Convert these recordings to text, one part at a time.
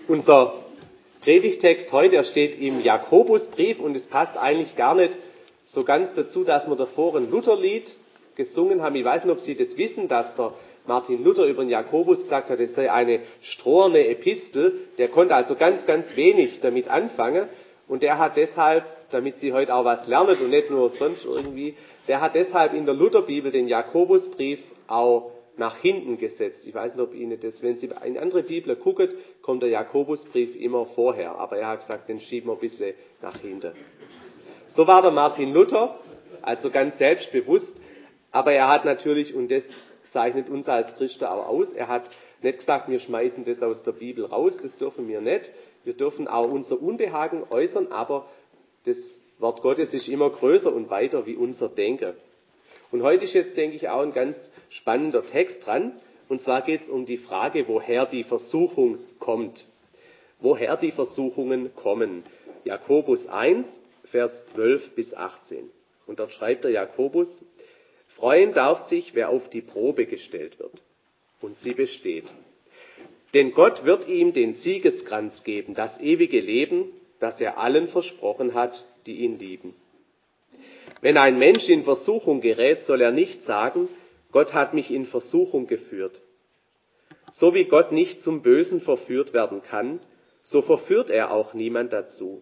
Unser Predigtext heute, er steht im Jakobusbrief und es passt eigentlich gar nicht so ganz dazu, dass wir davor ein Lutherlied gesungen haben. Ich weiß nicht, ob Sie das wissen, dass der Martin Luther über den Jakobus gesagt hat, es sei eine stroherne Epistel. Der konnte also ganz, ganz wenig damit anfangen und der hat deshalb, damit Sie heute auch was lernen und nicht nur sonst irgendwie, der hat deshalb in der Lutherbibel den Jakobusbrief auch nach hinten gesetzt. Ich weiß nicht, ob Ihnen das, wenn Sie in andere Bibeln gucken, kommt der Jakobusbrief immer vorher. Aber er hat gesagt, den schieben wir ein bisschen nach hinten. So war der Martin Luther, also ganz selbstbewusst. Aber er hat natürlich, und das zeichnet uns als Christen auch aus, er hat nicht gesagt, wir schmeißen das aus der Bibel raus, das dürfen wir nicht. Wir dürfen auch unser Unbehagen äußern, aber das Wort Gottes ist immer größer und weiter wie unser Denken. Und heute ist jetzt, denke ich, auch ein ganz spannender Text dran. Und zwar geht es um die Frage, woher die Versuchung kommt. Woher die Versuchungen kommen. Jakobus 1, Vers 12 bis 18. Und dort schreibt der Jakobus: Freuen darf sich, wer auf die Probe gestellt wird. Und sie besteht. Denn Gott wird ihm den Siegeskranz geben, das ewige Leben, das er allen versprochen hat, die ihn lieben. Wenn ein Mensch in Versuchung gerät, soll er nicht sagen, Gott hat mich in Versuchung geführt. So wie Gott nicht zum Bösen verführt werden kann, so verführt er auch niemand dazu.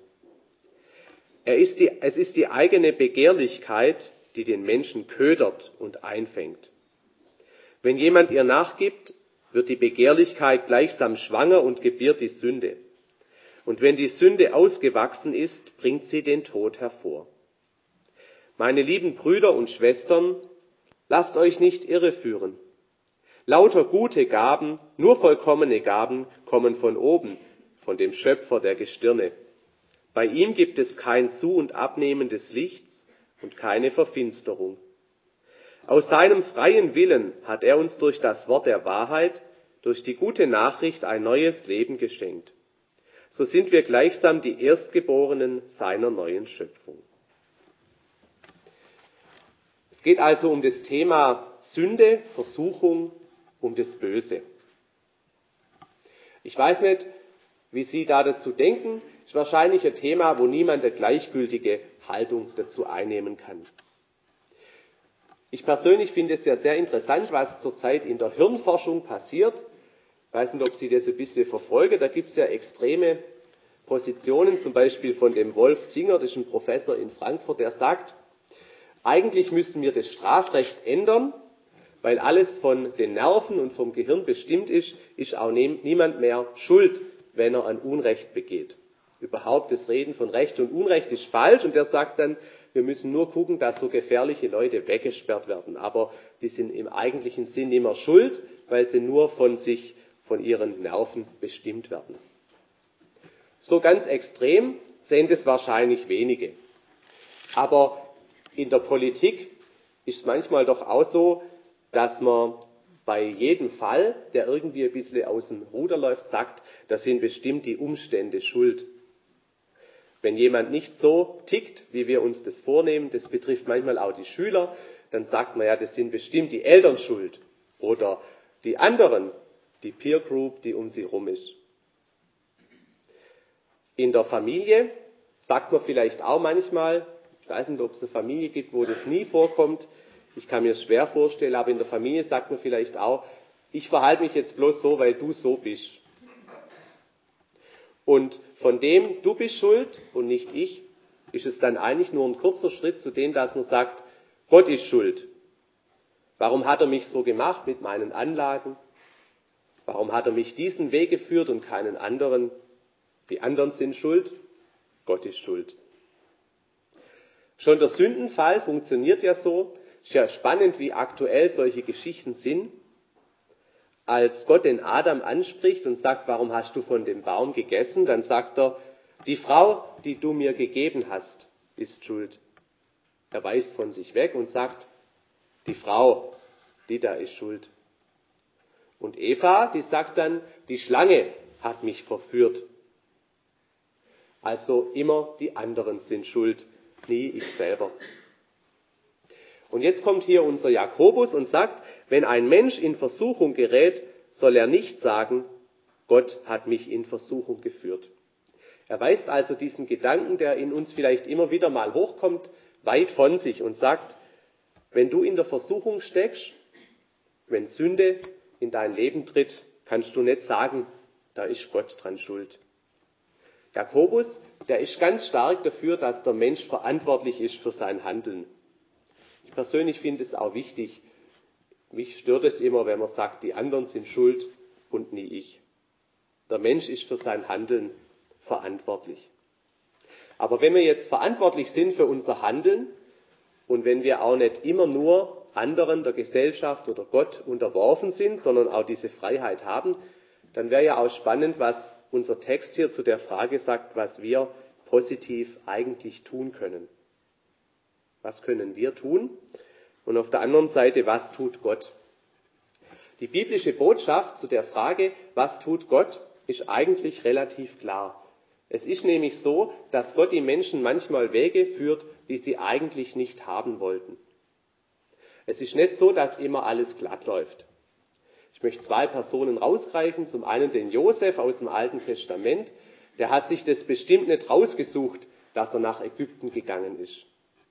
Es ist die eigene Begehrlichkeit, die den Menschen ködert und einfängt. Wenn jemand ihr nachgibt, wird die Begehrlichkeit gleichsam schwanger und gebiert die Sünde. Und wenn die Sünde ausgewachsen ist, bringt sie den Tod hervor. Meine lieben Brüder und Schwestern, lasst euch nicht irreführen. Lauter gute Gaben, nur vollkommene Gaben, kommen von oben, von dem Schöpfer der Gestirne. Bei ihm gibt es kein Zu- und Abnehmen des Lichts und keine Verfinsterung. Aus seinem freien Willen hat er uns durch das Wort der Wahrheit, durch die gute Nachricht ein neues Leben geschenkt. So sind wir gleichsam die Erstgeborenen seiner neuen Schöpfung. Es geht also um das Thema Sünde, Versuchung, um das Böse. Ich weiß nicht, wie Sie da dazu denken. Es ist wahrscheinlich ein Thema, wo niemand eine gleichgültige Haltung dazu einnehmen kann. Ich persönlich finde es ja sehr interessant, was zurzeit in der Hirnforschung passiert. Ich weiß nicht, ob Sie das ein bisschen verfolgen. Da gibt es ja extreme Positionen, zum Beispiel von dem Wolf Singer, das ist ein Professor in Frankfurt, der sagt, eigentlich müssten wir das Strafrecht ändern, weil alles von den Nerven und vom Gehirn bestimmt ist auch niemand mehr schuld, wenn er ein Unrecht begeht. Überhaupt das Reden von Recht und Unrecht ist falsch und der sagt dann, wir müssen nur gucken, dass so gefährliche Leute weggesperrt werden. Aber die sind im eigentlichen Sinn immer schuld, weil sie nur von ihren Nerven bestimmt werden. So ganz extrem sehen das wahrscheinlich wenige. Aber in der Politik ist es manchmal doch auch so, dass man bei jedem Fall, der irgendwie ein bisschen aus dem Ruder läuft, sagt, da sind bestimmt die Umstände schuld. Wenn jemand nicht so tickt, wie wir uns das vornehmen, das betrifft manchmal auch die Schüler, dann sagt man ja, das sind bestimmt die Eltern schuld. Oder die anderen, die Peer Group, die um sie rum ist. In der Familie sagt man vielleicht auch manchmal, ich weiß nicht, ob es eine Familie gibt, wo das nie vorkommt. Ich kann mir es schwer vorstellen, aber in der Familie sagt man vielleicht auch, ich verhalte mich jetzt bloß so, weil du so bist. Und von dem, du bist schuld und nicht ich, ist es dann eigentlich nur ein kurzer Schritt zu dem, dass man sagt, Gott ist schuld. Warum hat er mich so gemacht mit meinen Anlagen? Warum hat er mich diesen Weg geführt und keinen anderen? Die anderen sind schuld, Gott ist schuld. Schon der Sündenfall funktioniert ja so. Ist ja spannend, wie aktuell solche Geschichten sind. Als Gott den Adam anspricht und sagt, warum hast du von dem Baum gegessen? Dann sagt er, die Frau, die du mir gegeben hast, ist schuld. Er weist von sich weg und sagt, die Frau, die da ist schuld. Und Eva, die sagt dann, die Schlange hat mich verführt. Also immer die anderen sind schuld, nie ich selber. Und jetzt kommt hier unser Jakobus und sagt, wenn ein Mensch in Versuchung gerät, soll er nicht sagen, Gott hat mich in Versuchung geführt. Er weist also diesen Gedanken, der in uns vielleicht immer wieder mal hochkommt, weit von sich und sagt, wenn du in der Versuchung steckst, wenn Sünde in dein Leben tritt, kannst du nicht sagen, da ist Gott dran schuld. Jakobus, der ist ganz stark dafür, dass der Mensch verantwortlich ist für sein Handeln. Ich persönlich finde es auch wichtig. Mich stört es immer, wenn man sagt, die anderen sind schuld und nie ich. Der Mensch ist für sein Handeln verantwortlich. Aber wenn wir jetzt verantwortlich sind für unser Handeln und wenn wir auch nicht immer nur anderen, der Gesellschaft oder Gott unterworfen sind, sondern auch diese Freiheit haben, dann wäre ja auch spannend, was unser Text hier zu der Frage sagt, was wir positiv eigentlich tun können. Was können wir tun? Und auf der anderen Seite, was tut Gott? Die biblische Botschaft zu der Frage, was tut Gott, ist eigentlich relativ klar. Es ist nämlich so, dass Gott die Menschen manchmal Wege führt, die sie eigentlich nicht haben wollten. Es ist nicht so, dass immer alles glatt läuft. Ich möchte zwei Personen rausgreifen. Zum einen den Josef aus dem Alten Testament. Der hat sich das bestimmt nicht rausgesucht, dass er nach Ägypten gegangen ist.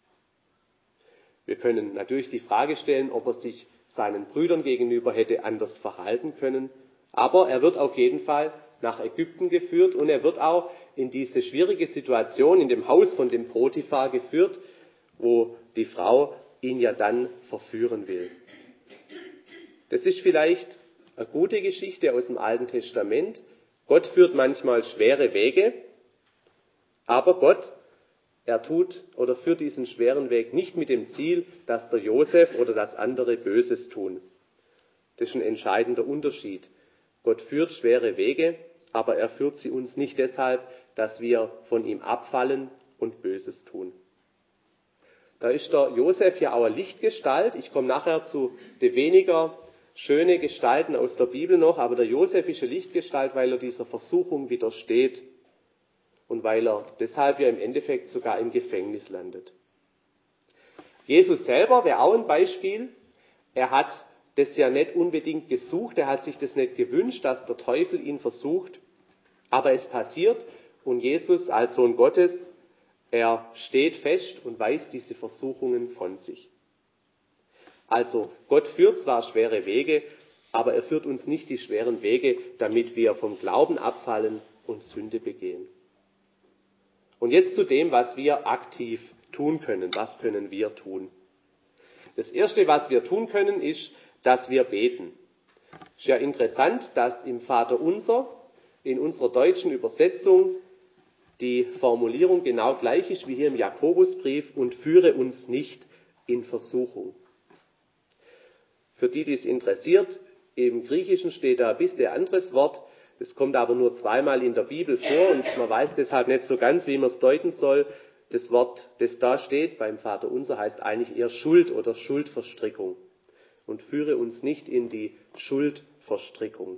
Wir können natürlich die Frage stellen, ob er sich seinen Brüdern gegenüber hätte anders verhalten können. Aber er wird auf jeden Fall nach Ägypten geführt und er wird auch in diese schwierige Situation in dem Haus von dem Potiphar geführt, wo die Frau ihn ja dann verführen will. Das ist vielleicht eine gute Geschichte aus dem Alten Testament. Gott führt manchmal schwere Wege, aber Gott, er tut oder führt diesen schweren Weg nicht mit dem Ziel, dass der Josef oder das andere Böses tun. Das ist ein entscheidender Unterschied. Gott führt schwere Wege, aber er führt sie uns nicht deshalb, dass wir von ihm abfallen und Böses tun. Da ist der Josef ja auch eine Lichtgestalt. Ich komme nachher zu den weniger schönen Gestalten aus der Bibel noch, aber der Josef ist eine Lichtgestalt, weil er dieser Versuchung widersteht und weil er deshalb ja im Endeffekt sogar im Gefängnis landet. Jesus selber wäre auch ein Beispiel. Er hat das ja nicht unbedingt gesucht, er hat sich das nicht gewünscht, dass der Teufel ihn versucht, aber es passiert und Jesus als Sohn Gottes, er steht fest und weist diese Versuchungen von sich. Also Gott führt zwar schwere Wege, aber er führt uns nicht die schweren Wege, damit wir vom Glauben abfallen und Sünde begehen. Und jetzt zu dem, was wir aktiv tun können. Was können wir tun? Das Erste, was wir tun können, ist, dass wir beten. Es ist ja interessant, dass im Vaterunser in unserer deutschen Übersetzung die Formulierung genau gleich ist wie hier im Jakobusbrief und führe uns nicht in Versuchung. Für die, die es interessiert, im Griechischen steht da ein bisschen anderes Wort, das kommt aber nur zweimal in der Bibel vor und man weiß deshalb nicht so ganz, wie man es deuten soll. Das Wort, das da steht beim Vaterunser, heißt eigentlich eher Schuld oder Schuldverstrickung. Und führe uns nicht in die Schuldverstrickung.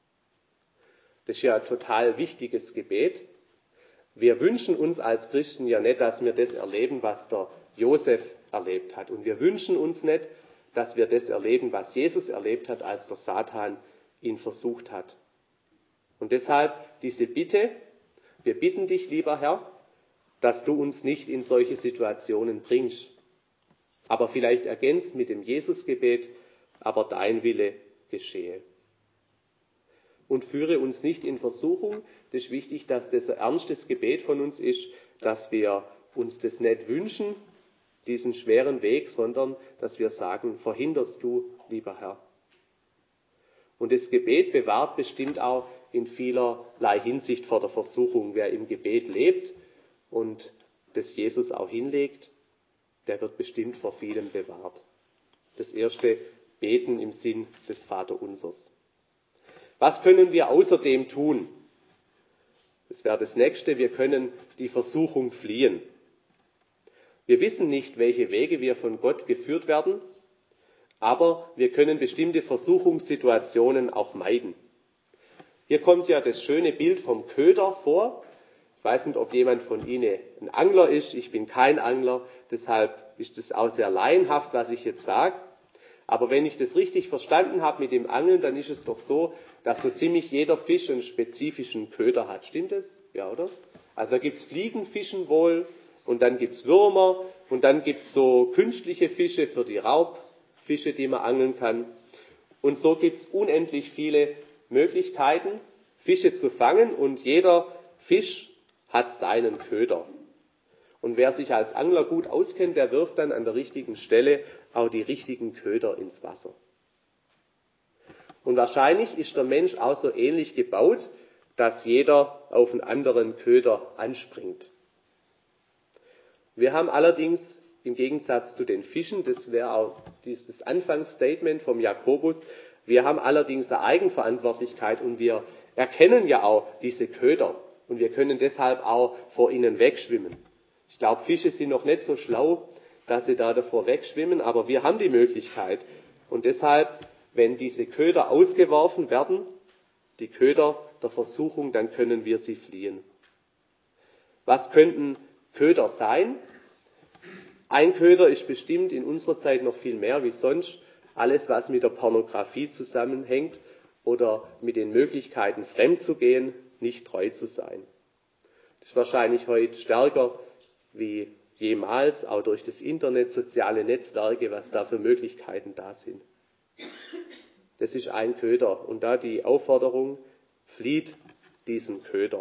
Das ist ja ein total wichtiges Gebet. Wir wünschen uns als Christen ja nicht, dass wir das erleben, was der Josef erlebt hat. Und wir wünschen uns nicht, dass wir das erleben, was Jesus erlebt hat, als der Satan ihn versucht hat. Und deshalb diese Bitte, wir bitten dich, lieber Herr, dass du uns nicht in solche Situationen bringst. Aber vielleicht ergänzt mit dem Jesusgebet, aber dein Wille geschehe. Und führe uns nicht in Versuchung. Das ist wichtig, dass das ein ernstes Gebet von uns ist, dass wir uns das nicht wünschen, diesen schweren Weg, sondern dass wir sagen, verhinderst du, lieber Herr. Und das Gebet bewahrt bestimmt auch in vielerlei Hinsicht vor der Versuchung. Wer im Gebet lebt und das Jesus auch hinlegt, der wird bestimmt vor vielem bewahrt. Das erste, Beten im Sinn des Vaterunsers. Was können wir außerdem tun? Das wäre das nächste, wir können die Versuchung fliehen. Wir wissen nicht, welche Wege wir von Gott geführt werden, aber wir können bestimmte Versuchungssituationen auch meiden. Hier kommt ja das schöne Bild vom Köder vor. Ich weiß nicht, ob jemand von Ihnen ein Angler ist. Ich bin kein Angler, deshalb ist es auch sehr laienhaft, was ich jetzt sage. Aber wenn ich das richtig verstanden habe mit dem Angeln, dann ist es doch so, dass so ziemlich jeder Fisch einen spezifischen Köder hat. Stimmt das? Ja, oder? Also da gibt's Fliegenfischen wohl und dann gibt's Würmer und dann gibt's so künstliche Fische für die Raubfische, die man angeln kann. Und so gibt's unendlich viele Möglichkeiten, Fische zu fangen und jeder Fisch hat seinen Köder. Und wer sich als Angler gut auskennt, der wirft dann an der richtigen Stelle auch die richtigen Köder ins Wasser. Und wahrscheinlich ist der Mensch auch so ähnlich gebaut, dass jeder auf einen anderen Köder anspringt. Wir haben allerdings im Gegensatz zu den Fischen, das wäre auch dieses Anfangsstatement vom Jakobus, wir haben allerdings eine Eigenverantwortlichkeit und wir erkennen ja auch diese Köder und wir können deshalb auch vor ihnen wegschwimmen. Ich glaube, Fische sind noch nicht so schlau, dass sie da davor wegschwimmen, aber wir haben die Möglichkeit. Und deshalb, wenn diese Köder ausgeworfen werden, die Köder der Versuchung, dann können wir sie fliehen. Was könnten Köder sein? Ein Köder ist bestimmt in unserer Zeit noch viel mehr wie sonst. Alles, was mit der Pornografie zusammenhängt oder mit den Möglichkeiten, fremd zu gehen, nicht treu zu sein. Das ist wahrscheinlich heute stärker wie jemals, auch durch das Internet, soziale Netzwerke, was da für Möglichkeiten da sind. Das ist ein Köder. Und da die Aufforderung, flieht diesen Köder.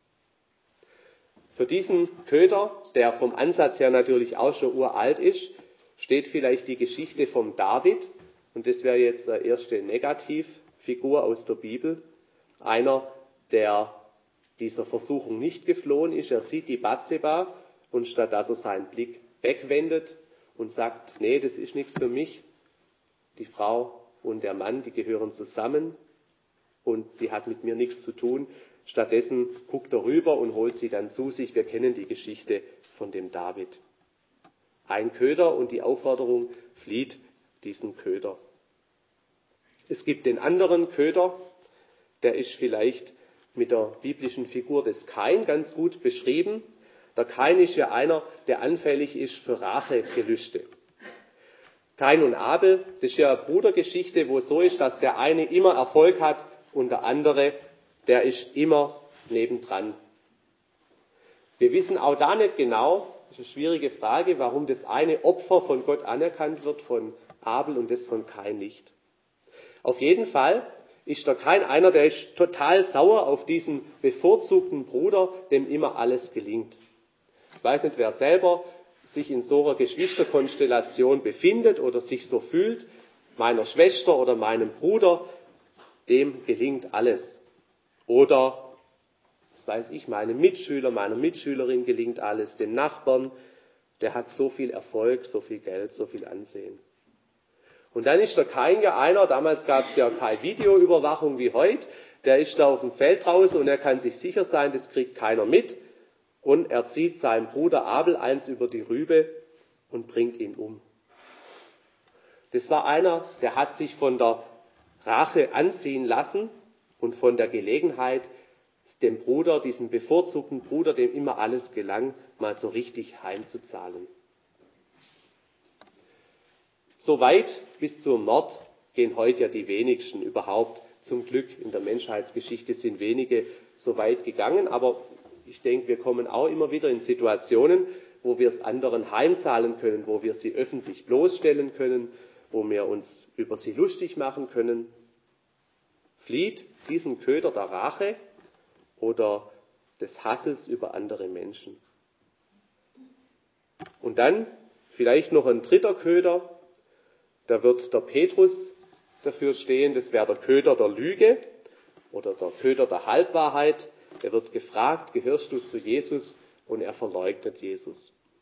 Für diesen Köder, der vom Ansatz her natürlich auch schon uralt ist, steht vielleicht die Geschichte vom David. Und das wäre jetzt eine erste Negativfigur aus der Bibel. Einer, der dieser Versuchung nicht geflohen ist. Er sieht die Bathseba und statt dass er seinen Blick wegwendet und sagt, nee, das ist nichts für mich. Die Frau und der Mann, die gehören zusammen und die hat mit mir nichts zu tun. Stattdessen guckt er rüber und holt sie dann zu sich. Wir kennen die Geschichte von dem David. Ein Köder und die Aufforderung, flieht diesen Köder. Es gibt den anderen Köder, der ist vielleicht mit der biblischen Figur des Kain ganz gut beschrieben. Der Kain ist ja einer, der anfällig ist für Rachegelüste. Kain und Abel, das ist ja eine Brudergeschichte, wo es so ist, dass der eine immer Erfolg hat und der andere, der ist immer nebendran. Wir wissen auch da nicht genau, das ist eine schwierige Frage, warum das eine Opfer von Gott anerkannt wird, von Abel, und das von Kain nicht. Auf jeden Fall ist der Kain einer, der ist total sauer auf diesen bevorzugten Bruder, dem immer alles gelingt. Ich weiß nicht, wer selber sich in so einer Geschwisterkonstellation befindet oder sich so fühlt, meiner Schwester oder meinem Bruder, dem gelingt alles. Oder, was weiß ich, meinem Mitschüler, meiner Mitschülerin gelingt alles, dem Nachbarn, der hat so viel Erfolg, so viel Geld, so viel Ansehen. Und dann ist der Kain ja einer, damals gab es ja keine Videoüberwachung wie heute, der ist da auf dem Feld draußen und er kann sich sicher sein, das kriegt keiner mit. Und er zieht seinem Bruder Abel eins über die Rübe und bringt ihn um. Das war einer, der hat sich von der Rache anziehen lassen und von der Gelegenheit, dem Bruder, diesem bevorzugten Bruder, dem immer alles gelang, mal so richtig heimzuzahlen. So weit bis zum Mord gehen heute ja die wenigsten überhaupt. Zum Glück in der Menschheitsgeschichte sind wenige so weit gegangen, aber ich denke, wir kommen auch immer wieder in Situationen, wo wir es anderen heimzahlen können, wo wir sie öffentlich bloßstellen können, wo wir uns über sie lustig machen können. Flieht diesen Köder der Rache oder des Hasses über andere Menschen. Und dann vielleicht noch ein dritter Köder, da wird der Petrus dafür stehen, das wäre der Köder der Lüge oder der Köder der Halbwahrheit. Er wird gefragt, gehörst du zu Jesus? Und er verleugnet Jesus.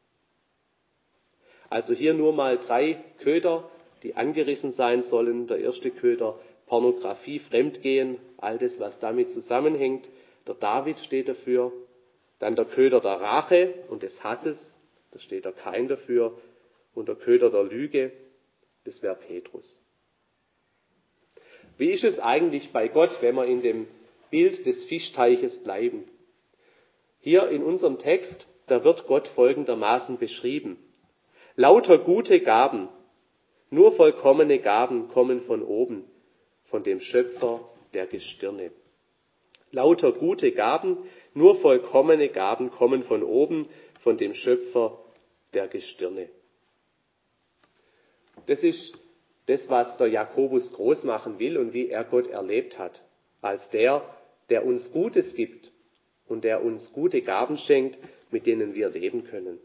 Also hier nur mal 3 Köder, die angerissen sein sollen. Der erste Köder, Pornografie, Fremdgehen, all das, was damit zusammenhängt. Der David steht dafür. Dann der Köder der Rache und des Hasses, da steht der Kain dafür. Und der Köder der Lüge, das wäre Petrus. Wie ist es eigentlich bei Gott, wenn wir in dem Bild des Fischteiches bleiben? Hier in unserem Text, da wird Gott folgendermaßen beschrieben. Lauter gute Gaben, nur vollkommene Gaben kommen von oben, von dem Schöpfer der Gestirne. Lauter gute Gaben, nur vollkommene Gaben kommen von oben, von dem Schöpfer der Gestirne. Das ist das, was der Jakobus groß machen will und wie er Gott erlebt hat, als der uns Gutes gibt und der uns gute Gaben schenkt, mit denen wir leben können.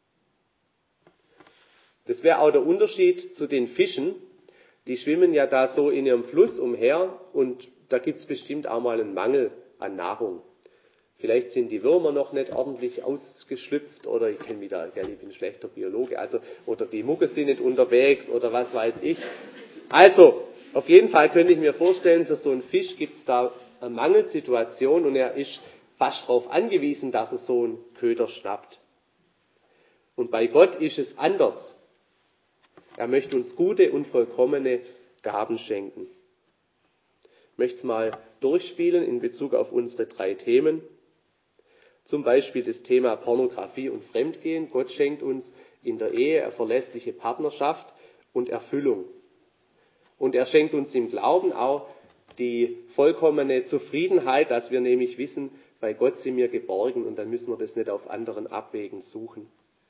Das wäre auch der Unterschied zu den Fischen. Die schwimmen ja da so in ihrem Fluss umher und da gibt es bestimmt auch mal einen Mangel an Nahrung. Vielleicht sind die Würmer noch nicht ordentlich ausgeschlüpft oder ich bin ein schlechter Biologe, oder die Mugge sind nicht unterwegs oder was weiß ich. Also, auf jeden Fall könnte ich mir vorstellen, für so einen Fisch gibt es da eine Mangelsituation und er ist fast darauf angewiesen, dass er so einen Köder schnappt. Und bei Gott ist es anders. Er möchte uns gute und vollkommene Gaben schenken. Ich möchte es mal durchspielen in Bezug auf unsere 3 Themen. Zum Beispiel das Thema Pornografie und Fremdgehen. Gott schenkt uns in der Ehe eine verlässliche Partnerschaft und Erfüllung. Und er schenkt uns im Glauben auch die vollkommene Zufriedenheit, dass wir nämlich wissen, bei Gott sind wir geborgen und dann müssen wir das nicht auf anderen Abwegen suchen.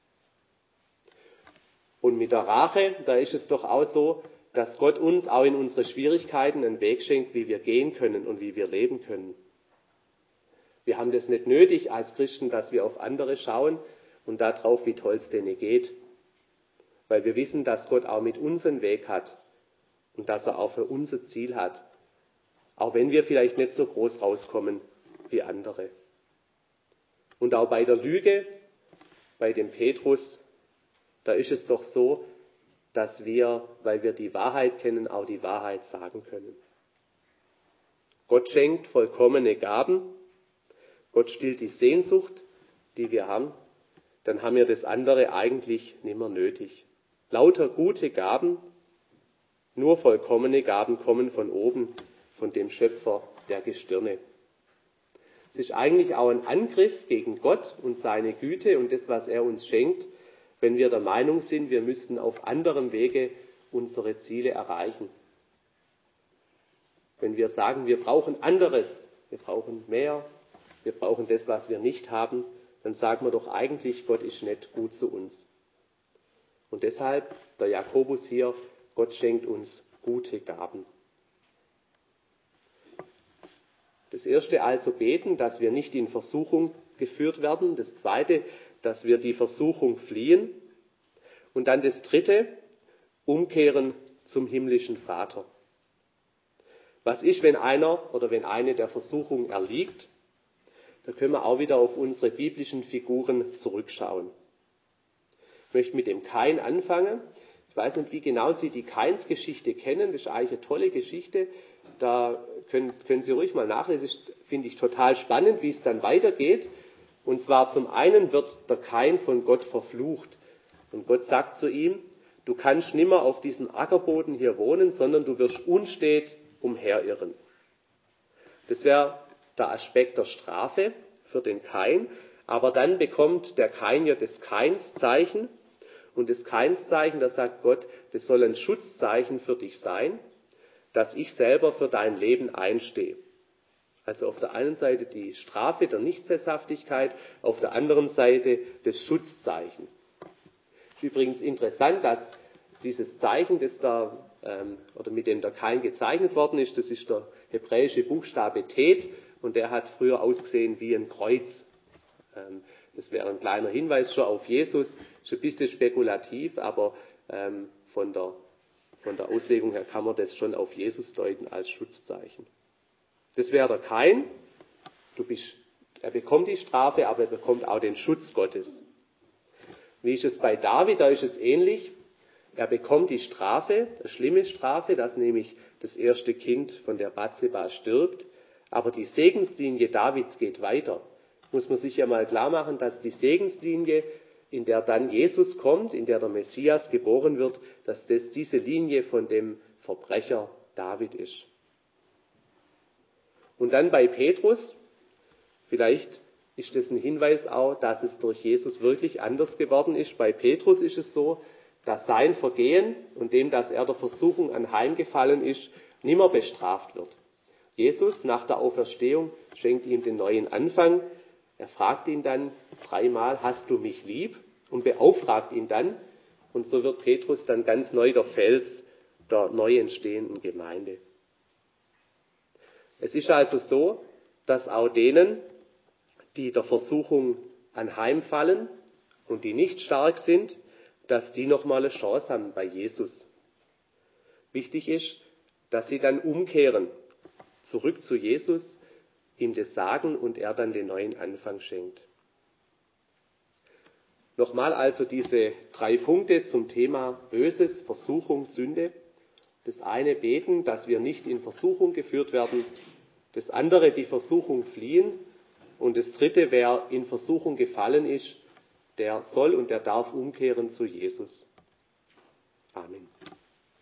Und mit der Rache, da ist es doch auch so, dass Gott uns auch in unsere Schwierigkeiten einen Weg schenkt, wie wir gehen können und wie wir leben können. Wir haben das nicht nötig als Christen, dass wir auf andere schauen und darauf, wie toll es denen geht. Weil wir wissen, dass Gott auch mit uns einen Weg hat und dass er auch für unser Ziel hat. Auch wenn wir vielleicht nicht so groß rauskommen wie andere. Und auch bei der Lüge, bei dem Petrus, da ist es doch so, dass wir, weil wir die Wahrheit kennen, auch die Wahrheit sagen können. Gott schenkt vollkommene Gaben. Gott stillt die Sehnsucht, die wir haben. Dann haben wir das andere eigentlich nicht mehr nötig. Lauter gute Gaben, nur vollkommene Gaben kommen von oben, von dem Schöpfer der Gestirne. Es ist eigentlich auch ein Angriff gegen Gott und seine Güte und das, was er uns schenkt, wenn wir der Meinung sind, wir müssten auf anderem Wege unsere Ziele erreichen. Wenn wir sagen, wir brauchen anderes, wir brauchen mehr, wir brauchen das, was wir nicht haben, dann sagen wir doch eigentlich, Gott ist nicht gut zu uns. Und deshalb, der Jakobus hier, Gott schenkt uns gute Gaben. Das erste also beten, dass wir nicht in Versuchung geführt werden. Das zweite, dass wir die Versuchung fliehen. Und dann das dritte, umkehren zum himmlischen Vater. Was ist, wenn einer oder wenn eine der Versuchung erliegt? Da können wir auch wieder auf unsere biblischen Figuren zurückschauen. Ich möchte mit dem Kain anfangen. Ich weiß nicht, wie genau Sie die Kains-Geschichte kennen. Das ist eigentlich eine tolle Geschichte. Da können Sie ruhig mal nachlesen. Das finde ich total spannend, wie es dann weitergeht. Und zwar zum einen wird der Kain von Gott verflucht. Und Gott sagt zu ihm, du kannst nimmer auf diesem Ackerboden hier wohnen, sondern du wirst unstet umherirren. Das wäre der Aspekt der Strafe für den Kain. Aber dann bekommt der Kain ja das Kainszeichen. Und das Kainszeichen, da sagt Gott, das soll ein Schutzzeichen für dich sein, dass ich selber für dein Leben einstehe. Also auf der einen Seite die Strafe der Nichtsesshaftigkeit, auf der anderen Seite das Schutzzeichen. Es ist übrigens interessant, dass dieses Zeichen, das da, mit dem der Kain gezeichnet worden ist, das ist der hebräische Buchstabe Tet und der hat früher ausgesehen wie ein Kreuz. Das wäre ein kleiner Hinweis schon auf Jesus. Ist ein bisschen spekulativ, aber von der Auslegung her kann man das schon auf Jesus deuten als Schutzzeichen. Das wäre der Kain. Er bekommt die Strafe, aber er bekommt auch den Schutz Gottes. Wie ist es bei David? Da ist es ähnlich. Er bekommt die Strafe, eine schlimme Strafe, dass nämlich das erste Kind von der Batseba stirbt. Aber die Segenslinie Davids geht weiter. Muss man sich ja mal klar machen, dass die Segenslinie, in der dann Jesus kommt, in der der Messias geboren wird, dass das diese Linie von dem Verbrecher David ist. Und dann bei Petrus, vielleicht ist das ein Hinweis auch, dass es durch Jesus wirklich anders geworden ist. Bei Petrus ist es so, dass sein Vergehen und dem, dass er der Versuchung anheimgefallen ist, nimmer bestraft wird. Jesus nach der Auferstehung schenkt ihm den neuen Anfang. Er fragt ihn dann 3-mal, hast du mich lieb? Und beauftragt ihn dann. Und so wird Petrus dann ganz neu der Fels der neu entstehenden Gemeinde. Es ist also so, dass auch denen, die der Versuchung anheimfallen und die nicht stark sind, dass die nochmal eine Chance haben bei Jesus. Wichtig ist, dass sie dann umkehren, zurück zu Jesus, ihm das sagen und er dann den neuen Anfang schenkt. Nochmal also diese 3 Punkte zum Thema Böses, Versuchung, Sünde. Das eine beten, dass wir nicht in Versuchung geführt werden. Das andere die Versuchung fliehen. Und das dritte, wer in Versuchung gefallen ist, der soll und der darf umkehren zu Jesus. Amen.